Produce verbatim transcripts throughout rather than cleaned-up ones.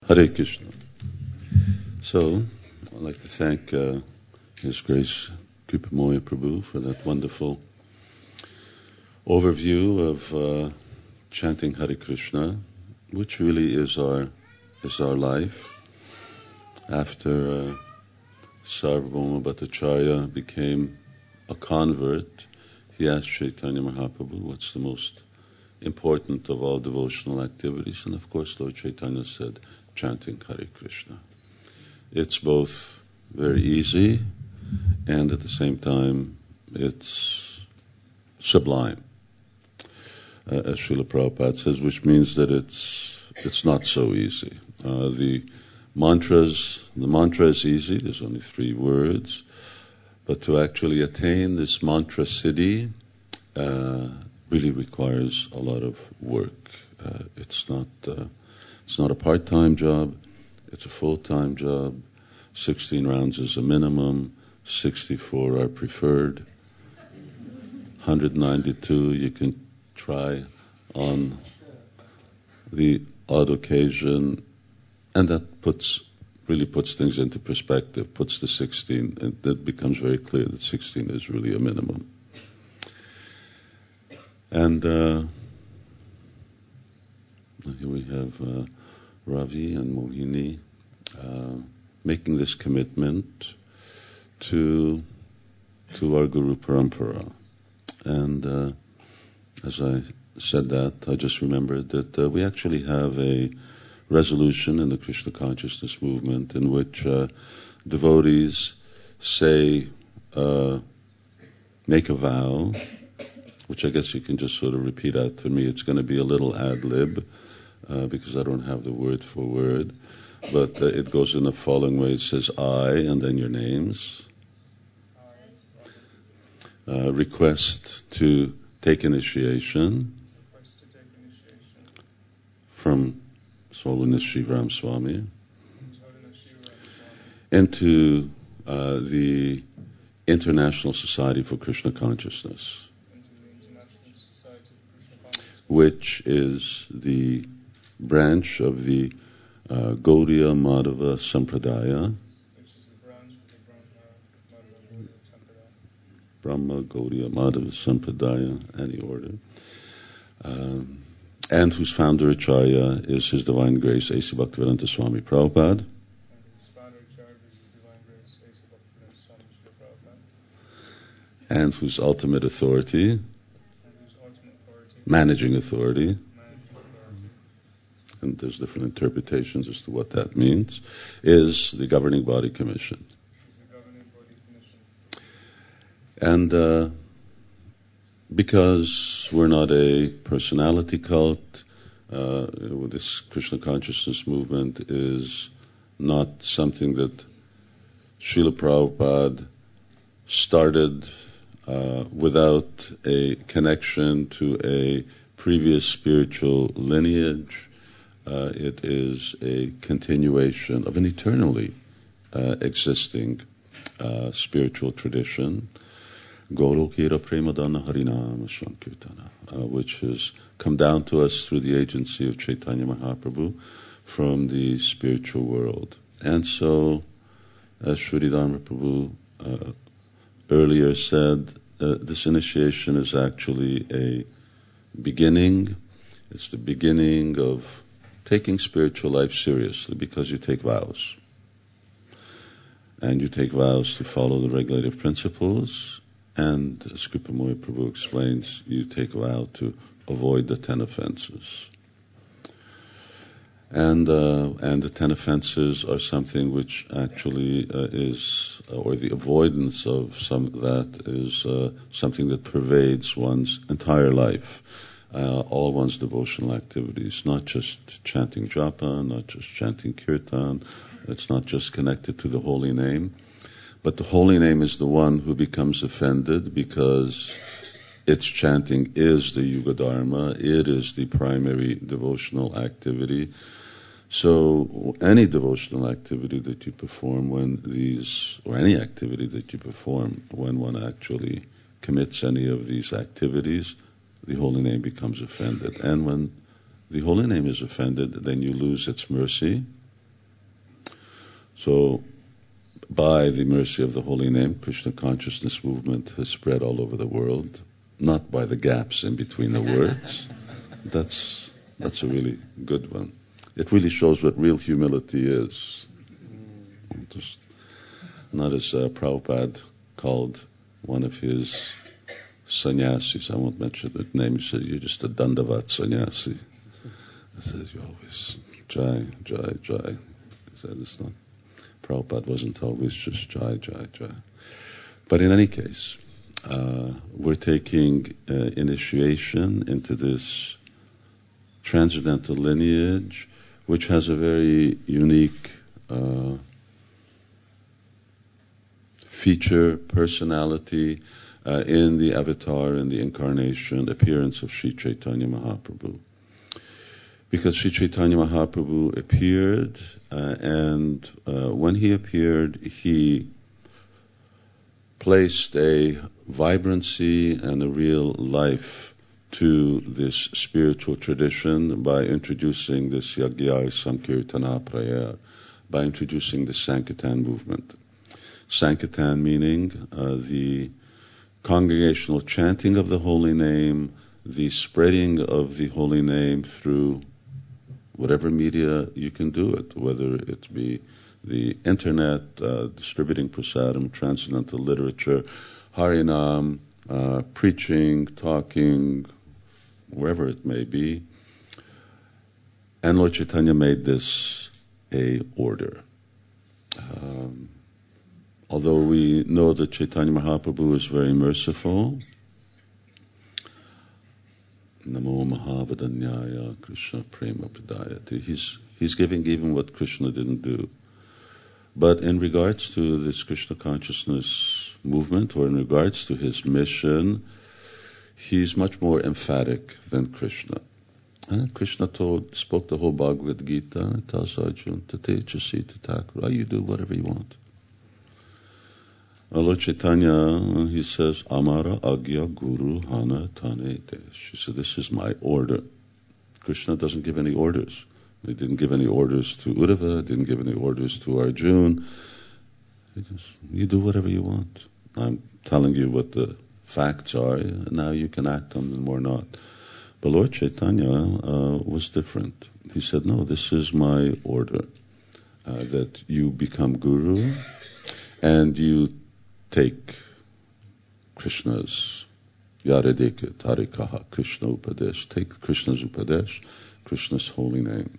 Hare Krishna. So, I'd like to thank uh, His Grace Kripamoya Prabhu for that wonderful overview of uh, chanting Hare Krishna, which really is our is our life. After uh, Sarvabhauma Bhattacharya became a convert, he asked Chaitanya Mahaprabhu, what's the most important of all devotional activities? And of course, Lord Chaitanya said, chanting Hare Krishna. It's both very easy and at the same time it's sublime, uh, as Srila Prabhupada says, which means that it's it's not so easy. Uh, the mantras, the mantra is easy, there's only three words, but to actually attain this mantra siddhi uh, really requires a lot of work. Uh, it's not uh, it's not a part-time job, it's a full-time job. sixteen rounds is a minimum, sixty-four are preferred. one hundred ninety-two you can try on the odd occasion, and that puts really puts things into perspective, puts the sixteen, and it becomes very clear that sixteen is really a minimum. And uh, here we have uh, Ravi and Mohini uh, making this commitment to to our Guru Parampara. And uh, as I said that, I just remembered that uh, we actually have a resolution in the Krishna consciousness movement in which uh, devotees say, uh, make a vow, which I guess you can just sort of repeat out to me. It's going to be a little ad-lib uh, because I don't have the word for word, but uh, it goes in the following way. It says, I, and then your names. Uh, request to take initiation from His Holiness Shrivaram Swami into uh, the International Society for Krishna Consciousness, which is the branch of the uh, Gaudiya Madhava Sampradaya, Brahma, Gaudiya, Madhava, Sampradaya, any order, um, and whose founder Acharya is His Divine Grace A C Bhaktivedanta Swami Prabhupada, and whose ultimate authority, managing authority, and there's different interpretations as to what that means, is the Governing Body Commission. And uh, because we're not a personality cult, uh, this Krishna consciousness movement is not something that Srila Prabhupada started uh, without a connection to a previous spiritual lineage. Uh, it is a continuation of an eternally uh, existing uh, spiritual tradition, Golokira Premadana Harinama Sankirtana, uh, which has come down to us through the agency of Chaitanya Mahaprabhu from the spiritual world. And so, as Sri Dharma Prabhu uh, earlier said, uh, this initiation is actually a beginning. It's the beginning of taking spiritual life seriously because you take vows. And you take vows to follow the regulative principles. And as Kripamoya Prabhu explains, you take a vow to avoid the ten offenses. And uh, and the ten offenses are something which actually uh, is, uh, or the avoidance of some that is uh, something that pervades one's entire life, uh, all one's devotional activities, not just chanting japa, not just chanting kirtan. It's not just connected to the holy name. But the holy name is the one who becomes offended because its chanting is the Yuga Dharma, it is the primary devotional activity. So any devotional activity that you perform when these, or any activity that you perform when one actually commits any of these activities, the holy name becomes offended. And when the holy name is offended, then you lose its mercy, So, by the mercy of the holy name, Krishna consciousness movement has spread all over the world, not by the gaps in between the words. That's that's a really good one. It really shows what real humility is. Just not as uh, Prabhupada called one of his sannyasis, I won't mention the name, he said, you're just a Dandavat sannyasi. I said, you always, Jai, Jai, Jai. He said, it's not, Prabhupada wasn't always just Jai, Jai, Jai. But in any case, uh, we're taking uh, initiation into this transcendental lineage, which has a very unique uh, feature, personality uh, in the avatar, in the incarnation, appearance of Sri Chaitanya Mahaprabhu. Because Sri Chaitanya Mahaprabhu appeared, uh, and uh, when he appeared, he placed a vibrancy and a real life to this spiritual tradition by introducing this Yagya Sankirtana prayer, by introducing the Sankirtan movement. Sankirtan meaning uh, the congregational chanting of the holy name, the spreading of the holy name through whatever media you can do it, whether it be the internet, uh, distributing prasadam, transcendental literature, harinam, uh, preaching, talking, wherever it may be. And Lord Chaitanya made this a order. Um, although we know that Chaitanya Mahaprabhu is very merciful, Namo Mahavadanyaya Krishna Prema Pradayati. He's, he's giving even what Krishna didn't do. But in regards to this Krishna consciousness movement, or in regards to his mission, he's much more emphatic than Krishna. And Krishna told, spoke the whole Bhagavad Gita, and tells Arjuna, Tate Chasi Tathakura, you do whatever you want. Lord Chaitanya, he says, Amara Agya Guru Hana Tane Desh. He said, this is my order. Krishna doesn't give any orders. He didn't give any orders to Uddhava, didn't give any orders to Arjuna. He just, you do whatever you want. I'm telling you what the facts are, and now you can act on them or not. But Lord Chaitanya uh, was different. He said, no, this is my order, uh, that you become guru, and you take Krishna's Yaradika Tarikaha, Krishna Upadesh, take Krishna's Upadesh, Krishna's holy name.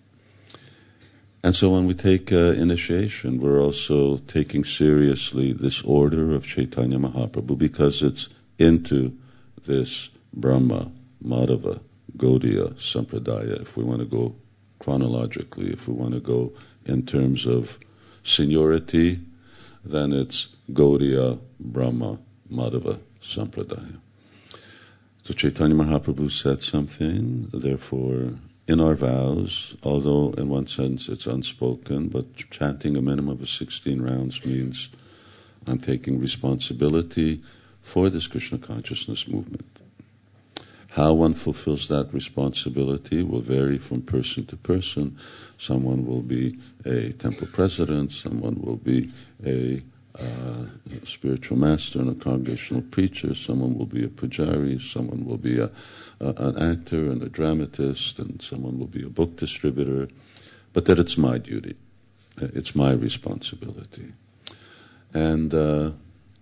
And so when we take uh, initiation, we're also taking seriously this order of Chaitanya Mahaprabhu, because it's into this Brahma, Madhava, Gaudiya Sampradaya, if we want to go chronologically, if we want to go in terms of seniority, then it's Gaudiya, Brahma, Madhava, Sampradaya. So Chaitanya Mahaprabhu said something, therefore, in our vows, although in one sense it's unspoken, but chanting a minimum of sixteen rounds means I'm taking responsibility for this Krishna consciousness movement. How one fulfills that responsibility will vary from person to person. Someone will be a temple president, someone will be a uh, spiritual master and a congregational preacher, someone will be a pujari, someone will be a, a, an actor and a dramatist, and someone will be a book distributor, but that it's my duty, it's my responsibility. And uh,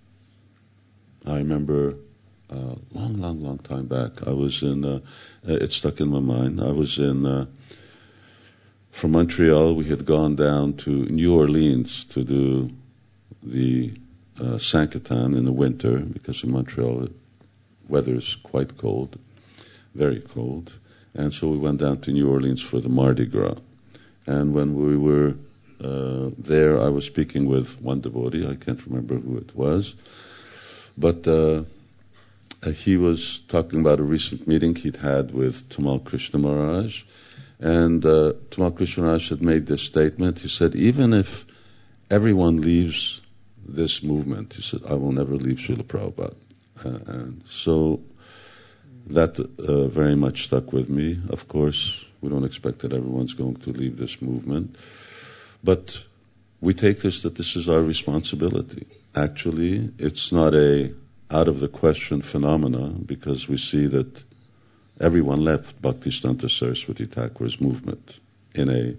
I remember uh, long, long, long time back, I was in, uh, it stuck in my mind, I was in, uh, from Montreal, we had gone down to New Orleans to do the uh, Sankirtan in the winter, because in Montreal the weather is quite cold, very cold. And so we went down to New Orleans for the Mardi Gras. And when we were uh, there, I was speaking with one devotee, I can't remember who it was, but uh, he was talking about a recent meeting he'd had with Tamal Krishna Maharaj. And uh, Tamal Krishna Maharaj had made this statement. He said, even if everyone leaves this movement, he said, I will never leave Srila Prabhupada. Uh, and so that uh, very much stuck with me. Of course, we don't expect that everyone's going to leave this movement. But we take this that this is our responsibility. Actually, it's not a out-of-the-question phenomena, because we see that everyone left Bhaktisiddhanta Saraswati Thakur's movement in a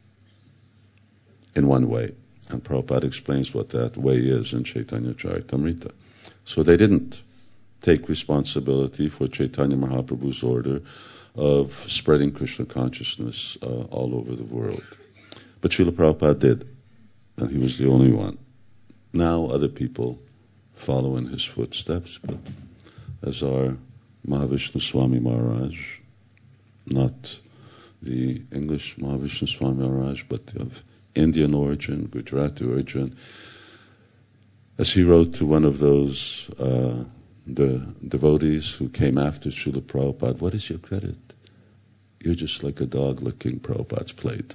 in one way. And Prabhupada explains what that way is in Chaitanya Charitamrita. So they didn't take responsibility for Chaitanya Mahaprabhu's order of spreading Krishna consciousness uh, all over the world. But Srila Prabhupada did, and he was the only one. Now other people follow in his footsteps, but as our Mahavishnu Swami Maharaj, not the English Mahavishnu Swami Maharaj, but of Indian origin, Gujarati origin, as he wrote to one of those uh, the devotees who came after Srila Prabhupada, what is your credit? You're just like a dog licking Prabhupada's plate.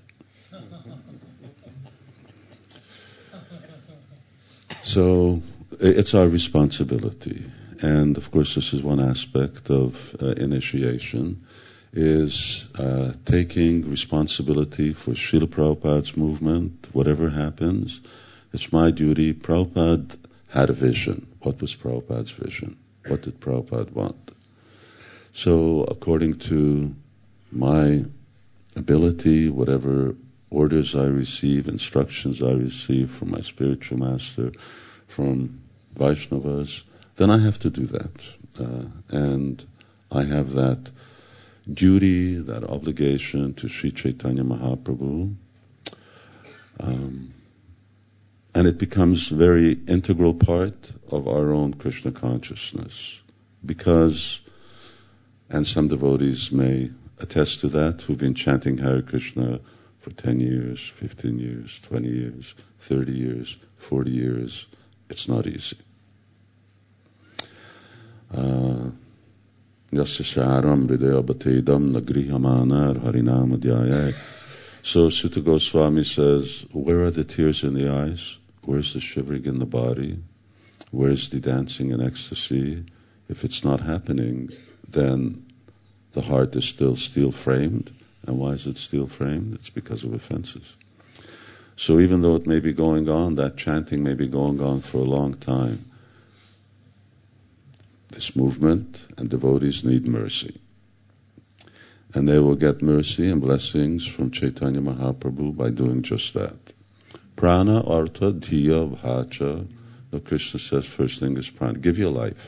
So it's our responsibility. And of course this is one aspect of uh, initiation, is uh, taking responsibility for Srila Prabhupada's movement, whatever happens. It's my duty. Prabhupada had a vision. What was Prabhupada's vision? What did Prabhupada want? So according to my ability, whatever orders I receive, instructions I receive from my spiritual master, from Vaishnavas, then I have to do that. Uh, and I have that duty, that obligation to Sri Chaitanya Mahaprabhu. Um, and it becomes a very integral part of our own Krishna consciousness. Because, and some devotees may attest to that, who've been chanting Hare Krishna for ten years, fifteen years, twenty years, thirty years, forty years, it's not easy. Uh, So Sutta Goswami says, where are the tears in the eyes? Where's the shivering in the body? Where's the dancing in ecstasy? If it's not happening, then the heart is still steel-framed. And why is it steel-framed? It's because of offenses. So even though it may be going on, that chanting may be going on for a long time, this movement and devotees need mercy. And they will get mercy and blessings from Chaitanya Mahaprabhu by doing just that. Prana artha dhiya bhacha. The Krishna says first thing is prana. Give your life.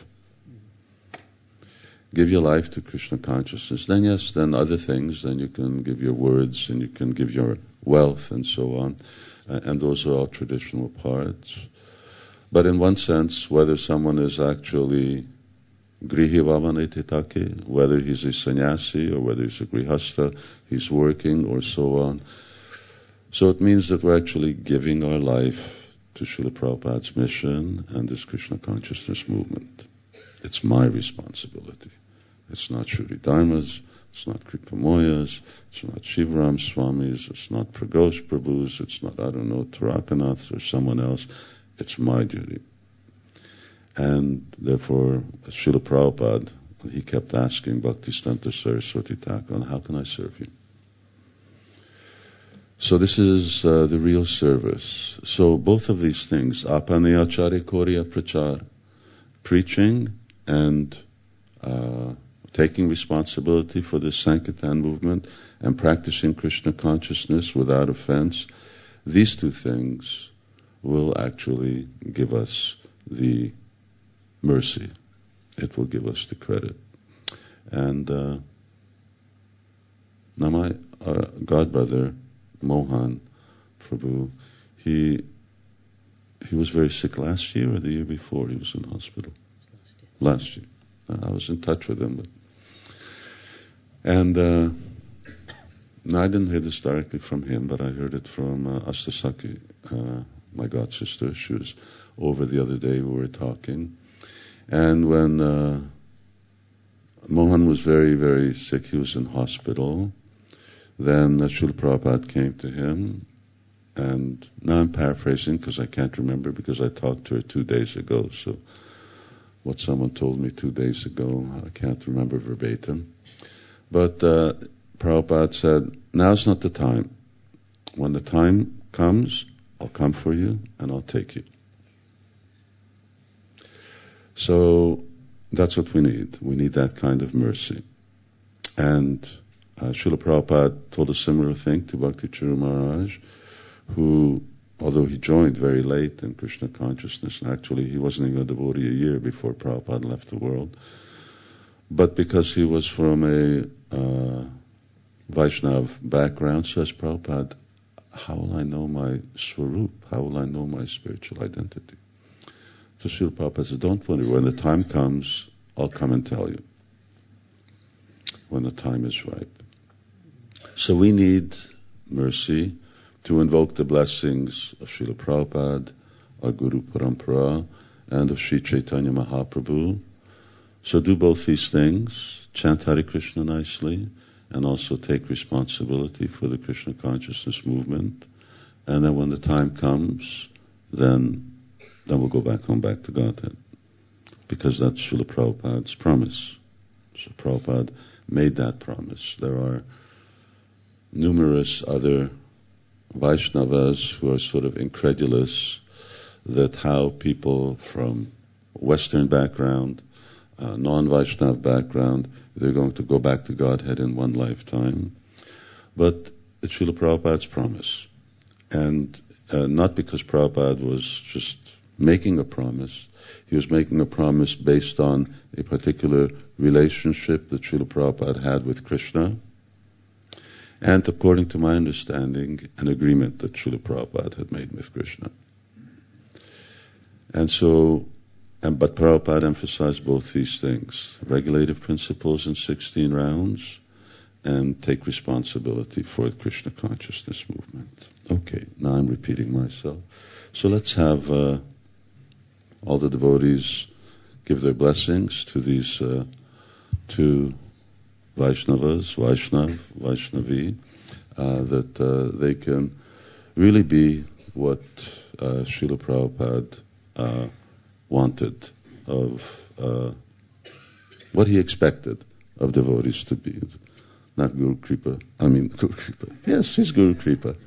Give your life to Krishna consciousness. Then yes, then other things, then you can give your words and you can give your wealth and so on. Uh, and those are all traditional parts. But in one sense, whether someone is actually Grihi Vamanetitake, whether he's a sannyasi or whether he's a grihastha, he's working or so on. So it means that we're actually giving our life to Srila Prabhupada's mission and this Krishna consciousness movement. It's my responsibility. It's not Shruti Dharma's, it's not Kripamoya's, it's not Shivaram Swami's, it's not Pragosh Prabhu's, it's not, I don't know, Tarakanath's or someone else. It's my duty. And therefore, Srila Prabhupada, he kept asking Bhaktisiddhanta Saraswati Thakur, how can I serve you? So this is uh, the real service. So both of these things, apanayachari korya prachar, preaching and uh, taking responsibility for this Sankirtan movement and practicing Krishna consciousness without offense, these two things will actually give us the mercy. It will give us the credit. And uh, now my uh, godbrother, Mohan Prabhu, he he was very sick last year or the year before. He was in hospital. Last year. Last year. I was in touch with him. But, and uh, no, I didn't hear this directly from him, but I heard it from uh, Astasaki, uh, my god sister. She was over the other day, we were talking. And when uh, Mohan was very, very sick, he was in hospital, then uh, Srila Prabhupada came to him, and now I'm paraphrasing because I can't remember because I talked to her two days ago, so what someone told me two days ago, I can't remember verbatim. But uh, Prabhupada said, now's not the time. When the time comes, I'll come for you and I'll take you. So that's what we need. We need that kind of mercy. And uh, Srila Prabhupada told a similar thing to Bhakti Charu Maharaj, who, although he joined very late in Krishna consciousness, actually he wasn't even a devotee a year before Prabhupada left the world, but because he was from a uh, Vaishnav background, says Prabhupada, how will I know my Swarup? How will I know my spiritual identity? So Srila Prabhupada said, don't worry, when the time comes, I'll come and tell you. When the time is ripe. So we need mercy to invoke the blessings of Srila Prabhupada, our Guru Parampara, and of Sri Chaitanya Mahaprabhu. So do both these things, chant Hare Krishna nicely, and also take responsibility for the Krishna consciousness movement. And then when the time comes, then then we'll go back home, back to Godhead. Because that's Srila Prabhupada's promise. So Prabhupada made that promise. There are numerous other Vaishnavas who are sort of incredulous that how people from Western background, uh, non-Vaishnav background, they're going to go back to Godhead in one lifetime. But it's Srila Prabhupada's promise. And uh, not because Prabhupada was just making a promise. He was making a promise based on a particular relationship that Srila Prabhupada had with Krishna, and according to my understanding, an agreement that Srila Prabhupada had made with Krishna. And so, and but Prabhupada emphasized both these things, regulative principles in sixteen rounds, and take responsibility for the Krishna consciousness movement. Okay, now I'm repeating myself. So let's have uh, all the devotees give their blessings to these uh, two Vaishnavas, Vaishnav, Vaishnavi, uh, that uh, they can really be what uh, Srila Prabhupada uh, wanted of, uh, what he expected of devotees to be. Not Guru Kripa, I mean Guru Kripa. Yes, she's Guru Kripa.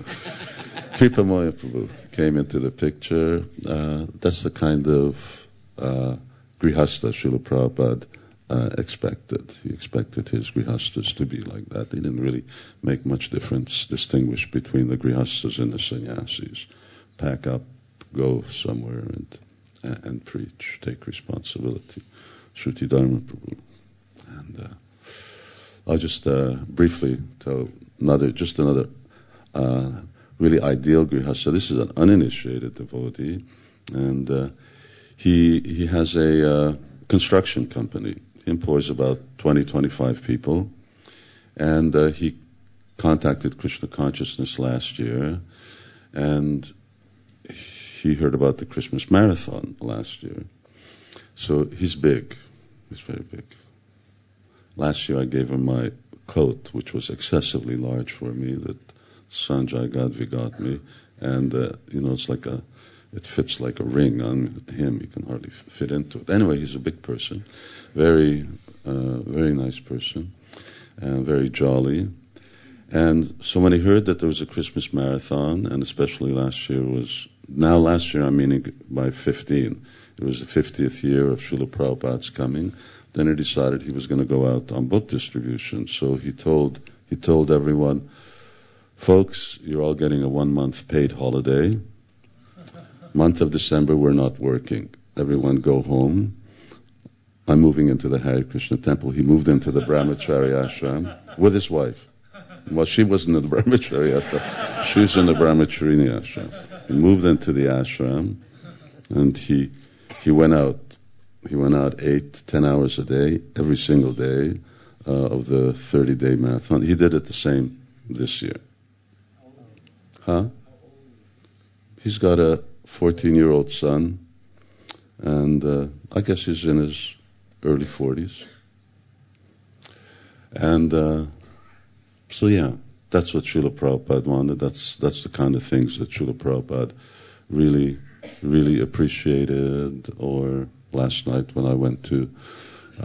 Kripa Maya Prabhu came into the picture. Uh, that's the kind of uh, Grihastha Srila Prabhupada uh, expected. He expected his Grihasthas to be like that. They didn't really make much difference, distinguish between the Grihasthas and the sannyasis. Pack up, go somewhere and uh, and preach, take responsibility. Shruti Dharma Prabhu. And uh, I'll just uh, briefly tell another, just another uh, really ideal Grihastha. This is an uninitiated devotee, and uh, he he has a uh, construction company. He employs about twenty, twenty-five people, and uh, he contacted Krishna Consciousness last year, and he heard about the Christmas Marathon last year. So he's big. He's very big. Last year I gave him my coat, which was excessively large for me, that Sanjay Gadvi got me, and uh, you know, it's like a, it fits like a ring on him. You can hardly fit into it. Anyway, he's a big person, very, uh, very nice person, and very jolly. And so when he heard that there was a Christmas marathon, and especially last year was, now last year I'm meaning by fifteen, it was the fiftieth year of Srila Prabhupada's coming, then he decided he was going to go out on book distribution. So he told he told everyone, folks, you're all getting a one-month paid holiday. Month of December, we're not working. Everyone go home. I'm moving into the Hare Krishna temple. He moved into the Brahmachari ashram with his wife. Well, she wasn't in the Brahmachari ashram. She was in the Brahmacharini ashram. He moved into the ashram, and he he went out. He went out eight, ten hours a day, every single day uh, of the thirty-day marathon. He did it the same this year. Huh? He's got a fourteen-year-old son, and uh, I guess he's in his early forties. And uh, so, yeah, that's what Srila Prabhupada wanted. That's that's the kind of things that Srila Prabhupada really, really appreciated. Or last night when I went to uh,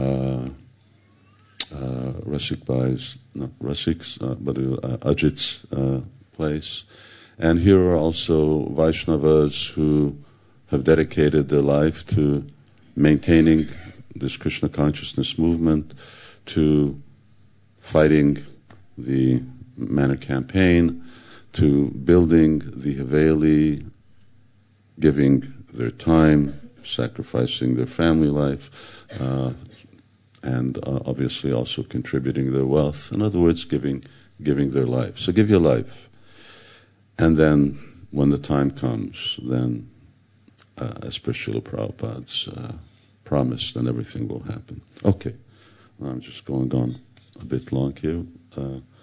uh, Rasik Bhai's, not Rasik's, uh, but uh, Ajit's uh, place, And here are also Vaishnavas who have dedicated their life to maintaining this Krishna consciousness movement, to fighting the Manna campaign, to building the Haveli, giving their time, sacrificing their family life, uh, and uh, obviously also contributing their wealth. In other words, giving giving their life. So give your life. And then when the time comes, then uh, as per Srila Prabhupada's uh, promise, then everything will happen. Okay, I'm just going on a bit long here. Uh,